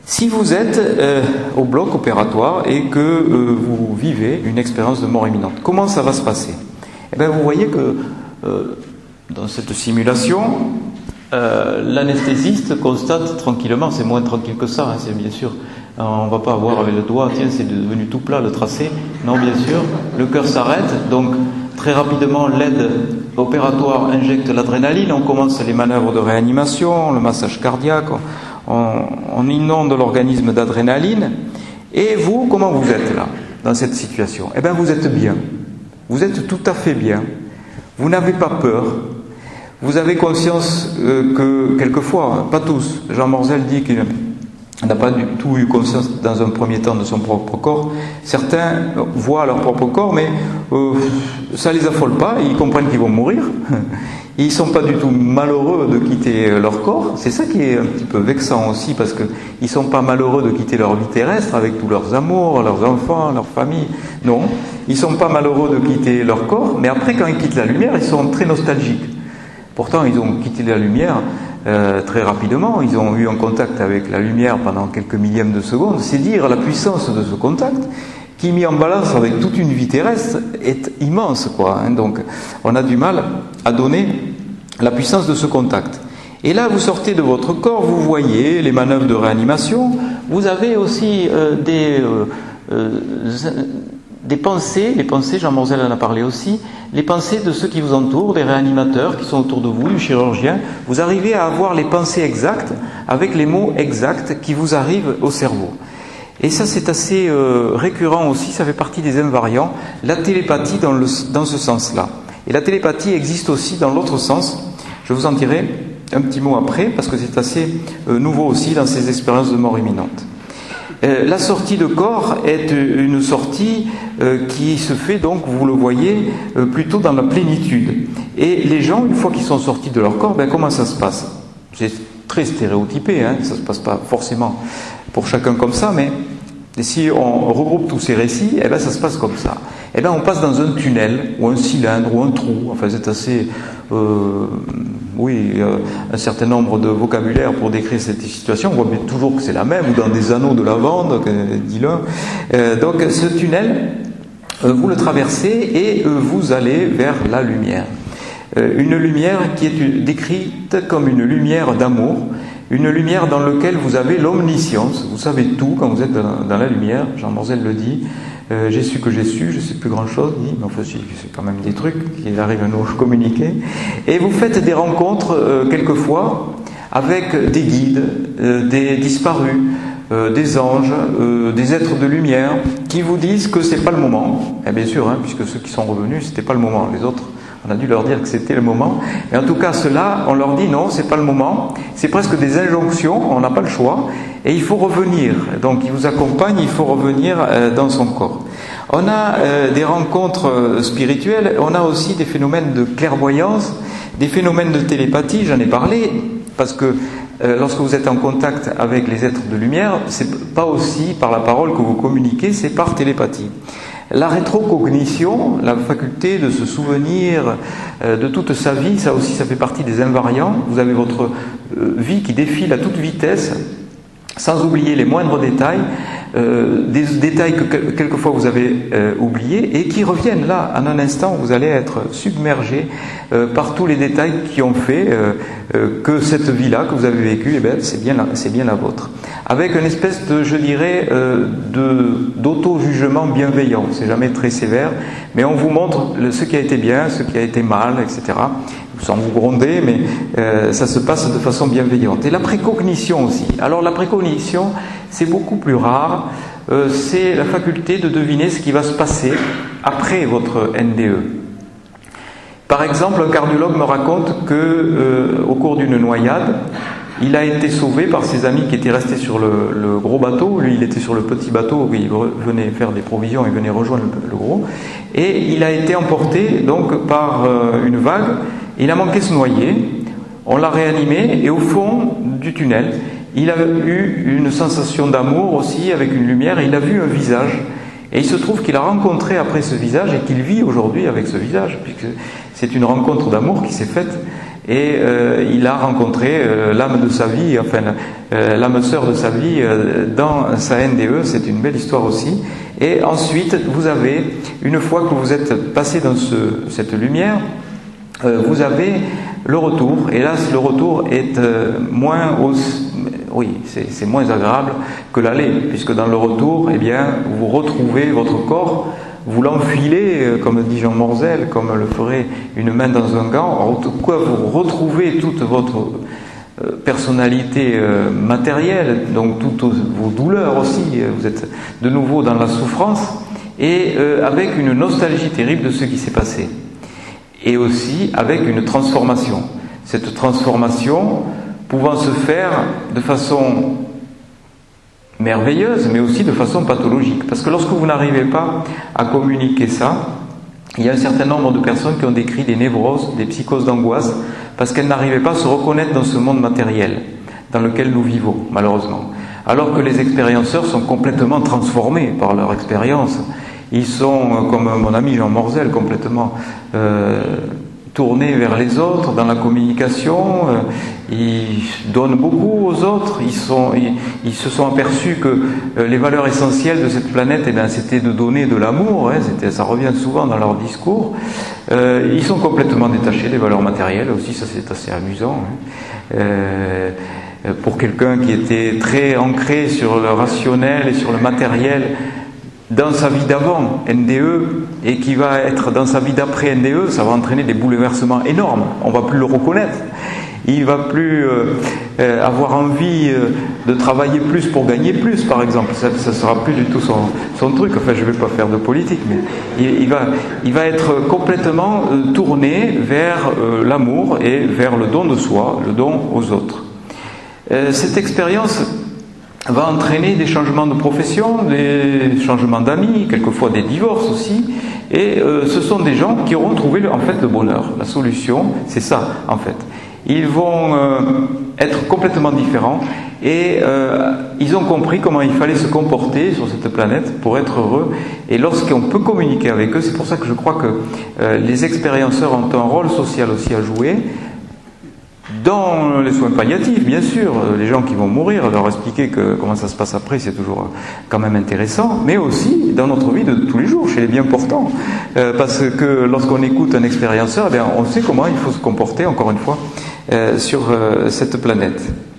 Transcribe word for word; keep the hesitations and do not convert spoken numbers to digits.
Si vous êtes euh, au bloc opératoire et que euh, vous vivez une expérience de mort imminente, comment ça va se passer? Eh bien, vous voyez que euh, dans cette simulation, euh, l'anesthésiste constate tranquillement, c'est moins tranquille que ça, hein, c'est bien sûr, on ne va pas voir avec le doigt, tiens, c'est devenu tout plat le tracé. Non, bien sûr, le cœur s'arrête, donc très rapidement l'aide opératoire injecte l'adrénaline, on commence les manœuvres de réanimation, le massage cardiaque, on, on inonde l'organisme d'adrénaline. Et vous, comment vous êtes là, dans cette situation? Eh bien, vous êtes bien, vous êtes tout à fait bien, vous n'avez pas peur. Vous avez conscience euh, que, quelquefois, pas tous, Jean Morzel dit qu'il n'a pas du tout eu conscience dans un premier temps de son propre corps. Certains voient leur propre corps, mais euh, ça ne les affole pas, ils comprennent qu'ils vont mourir. Ils ne sont pas du tout malheureux de quitter leur corps. C'est ça qui est un petit peu vexant aussi, parce qu'ils ne sont pas malheureux de quitter leur vie terrestre avec tous leurs amours, leurs enfants, leur famille. Non, ils ne sont pas malheureux de quitter leur corps, mais après, quand ils quittent la lumière, ils sont très nostalgiques. Pourtant, ils ont quitté la lumière euh, très rapidement, ils ont eu un contact avec la lumière pendant quelques millièmes de seconde. C'est dire la puissance de ce contact, qui mis en balance avec toute une vie terrestre, est immense, quoi. Hein. Donc, on a du mal à donner la puissance de ce contact. Et là, vous sortez de votre corps, vous voyez les manœuvres de réanimation, vous avez aussi euh, des... Euh, euh, des pensées, les pensées, Jean Morzel en a parlé aussi, les pensées de ceux qui vous entourent, des réanimateurs qui sont autour de vous, du chirurgien. Vous arrivez à avoir les pensées exactes avec les mots exacts qui vous arrivent au cerveau. Et ça, c'est assez euh, récurrent aussi, ça fait partie des invariants, la télépathie dans, le, dans ce sens-là. Et la télépathie existe aussi dans l'autre sens. Je vous en dirai un petit mot après, parce que c'est assez euh, nouveau aussi dans ces expériences de mort imminente. Euh, la sortie de corps est une sortie euh, qui se fait donc, vous le voyez, euh, plutôt dans la plénitude. Et les gens, une fois qu'ils sont sortis de leur corps, ben, comment ça se passe? C'est très stéréotypé, hein, ça ne se passe pas forcément pour chacun comme ça, mais si on regroupe tous ces récits, eh ben, ça se passe comme ça. Eh ben, on passe dans un tunnel, ou un cylindre, ou un trou, enfin c'est assez... Euh, oui, euh, un certain nombre de vocabulaire pour décrire cette situation. On voit bien toujours que c'est la même, ou dans des anneaux de lavande, dit l'un. Euh, donc ce tunnel, euh, vous le traversez et euh, vous allez vers la lumière. Euh, une lumière qui est décrite comme une lumière d'amour, une lumière dans laquelle vous avez l'omniscience. Vous savez tout quand vous êtes dans, dans la lumière, Jean Morzel le dit. Euh, j'ai su que j'ai su, je ne sais plus grand-chose, mais enfin, c'est quand même des trucs qui arrivent à nous communiquer. Et vous faites des rencontres, euh, quelquefois, avec des guides, euh, des disparus, euh, des anges, euh, des êtres de lumière, qui vous disent que c'est pas le moment. Et bien sûr, hein, puisque ceux qui sont revenus, c'était pas le moment. Les autres, on a dû leur dire que c'était le moment. Mais en tout cas, ceux-là, on leur dit non, c'est pas le moment. C'est presque des injonctions, on n'a pas le choix. Et il faut revenir. Donc, il vous accompagne, il faut revenir euh, dans son corps. On a euh, des rencontres euh, spirituelles, on a aussi des phénomènes de clairvoyance, des phénomènes de télépathie, j'en ai parlé, parce que euh, lorsque vous êtes en contact avec les êtres de lumière, c'est pas aussi par la parole que vous communiquez, c'est par télépathie. La rétrocognition, la faculté de se souvenir euh, de toute sa vie, ça aussi, ça fait partie des invariants. Vous avez votre euh, vie qui défile à toute vitesse, sans oublier les moindres détails, euh, des détails que quelquefois vous avez euh, oubliés et qui reviennent là, en un instant, vous allez être submergé euh, par tous les détails qui ont fait euh, euh, que cette vie-là que vous avez vécue, eh bien, c'est bien, la, c'est bien la vôtre. Avec une espèce de, je dirais, euh, de, d'auto-jugement bienveillant. C'est jamais très sévère, mais on vous montre le, ce qui a été bien, ce qui a été mal, et cetera. Sans vous gronder, mais euh, ça se passe de façon bienveillante. Et la précognition aussi. Alors la précognition, c'est beaucoup plus rare. Euh, c'est la faculté de deviner ce qui va se passer après votre N D E. Par exemple, un cardiologue me raconte que, euh, au cours d'une noyade, il a été sauvé par ses amis qui étaient restés sur le, le gros bateau. Lui, il était sur le petit bateau où il venait faire des provisions, il venait rejoindre le, le gros. Et il a été emporté donc par euh, une vague. Il a manqué se noyer. On l'a réanimé et au fond du tunnel, il a eu une sensation d'amour aussi avec une lumière. Et il a vu un visage. Et il se trouve qu'il a rencontré après ce visage et qu'il vit aujourd'hui avec ce visage, puisque c'est une rencontre d'amour qui s'est faite. et euh, il a rencontré euh, l'âme de sa vie, enfin euh, l'âme sœur de sa vie euh, dans sa N D E. C'est une belle histoire aussi. Et ensuite, vous avez, une fois que vous êtes passé dans ce, cette lumière, euh, vous avez le retour. Hélas, le retour est euh, moins aussi, oui, c'est moins agréable que l'aller, puisque dans le retour, eh bien, vous retrouvez votre corps, vous l'enfilez, comme dit Jean Morzel, comme le ferait une main dans un gant. En tout cas, vous retrouvez toute votre personnalité matérielle, donc toutes vos douleurs aussi. Vous êtes de nouveau dans la souffrance et avec une nostalgie terrible de ce qui s'est passé. Et aussi avec une transformation. Cette transformation pouvant se faire de façon merveilleuse, mais aussi de façon pathologique. Parce que lorsque vous n'arrivez pas à communiquer ça, il y a un certain nombre de personnes qui ont décrit des névroses, des psychoses d'angoisse, parce qu'elles n'arrivaient pas à se reconnaître dans ce monde matériel dans lequel nous vivons, malheureusement. Alors que les expérienceurs sont complètement transformés par leur expérience. Ils sont, comme mon ami Jean Morzel, complètement euh, tournés vers les autres dans la communication. Euh, ils donnent beaucoup aux autres. Ils, sont, ils, ils se sont aperçus que euh, les valeurs essentielles de cette planète, eh bien, c'était de donner de l'amour. Hein, c'était, ça revient souvent dans leur discours. Euh, ils sont complètement détachés des valeurs matérielles aussi. Ça, c'est assez amusant. Hein. Euh, pour quelqu'un qui était très ancré sur le rationnel et sur le matériel dans sa vie d'avant N D E et qui va être dans sa vie d'après N D E, ça va entraîner des bouleversements énormes. On va plus le reconnaître. Il va plus euh, euh, avoir envie euh, de travailler plus pour gagner plus, par exemple. Ça, ça sera plus du tout son, son truc. Enfin, je vais pas faire de politique, mais il, il va, il va être complètement euh, tourné vers euh, l'amour et vers le don de soi, le don aux autres. Euh, cette expérience va entraîner des changements de profession, des changements d'amis, quelquefois des divorces aussi, et euh, ce sont des gens qui auront trouvé en fait le bonheur. La solution, c'est ça en fait. Ils vont euh, être complètement différents et euh, ils ont compris comment il fallait se comporter sur cette planète pour être heureux. Et lorsqu'on peut communiquer avec eux, c'est pour ça que je crois que euh, les expérienceurs ont un rôle social aussi à jouer. Dans les soins palliatifs, bien sûr, les gens qui vont mourir, leur expliquer que, comment ça se passe après, c'est toujours quand même intéressant, mais aussi dans notre vie de tous les jours, chez les bien portants. Euh, parce que lorsqu'on écoute un expérienceur, eh bien, on sait comment il faut se comporter, encore une fois, euh, sur euh, cette planète.